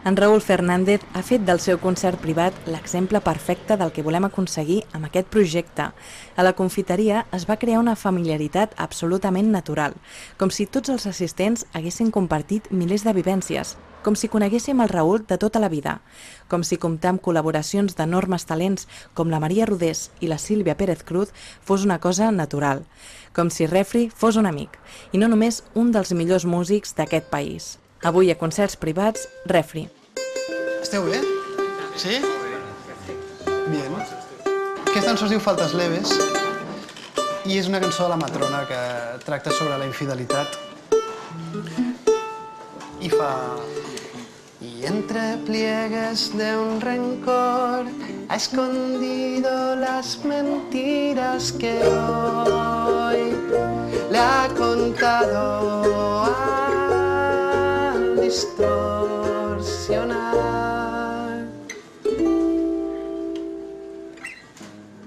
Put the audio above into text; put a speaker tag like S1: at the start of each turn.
S1: En Raúl Fernández ha fet del seu concert privat l'exemple perfecte del que volem aconseguir amb aquest projecte. A la confiteria es va crear una familiaritat absolutament natural, com si tots els assistents haguessin compartit milers de vivències, com si coneguéssim el Raúl de tota la vida, com si comptar amb col·laboracions d'enormes talents com la Maria Rodés i la Sílvia Pérez Cruz fos una cosa natural, com si Refri fos un amic, i no només un dels millors músics d'aquest país. Avui a Concerts Privats, Refri.
S2: Esteu bé? Sí? Bien. Aquesta cançó es diu Faltes leves i és una cançó de la Matrona que tracta sobre la infidelitat. I fa... Y entre pliegues de un rencor ha escondido las mentiras que hoy le ha contado al distorsionar.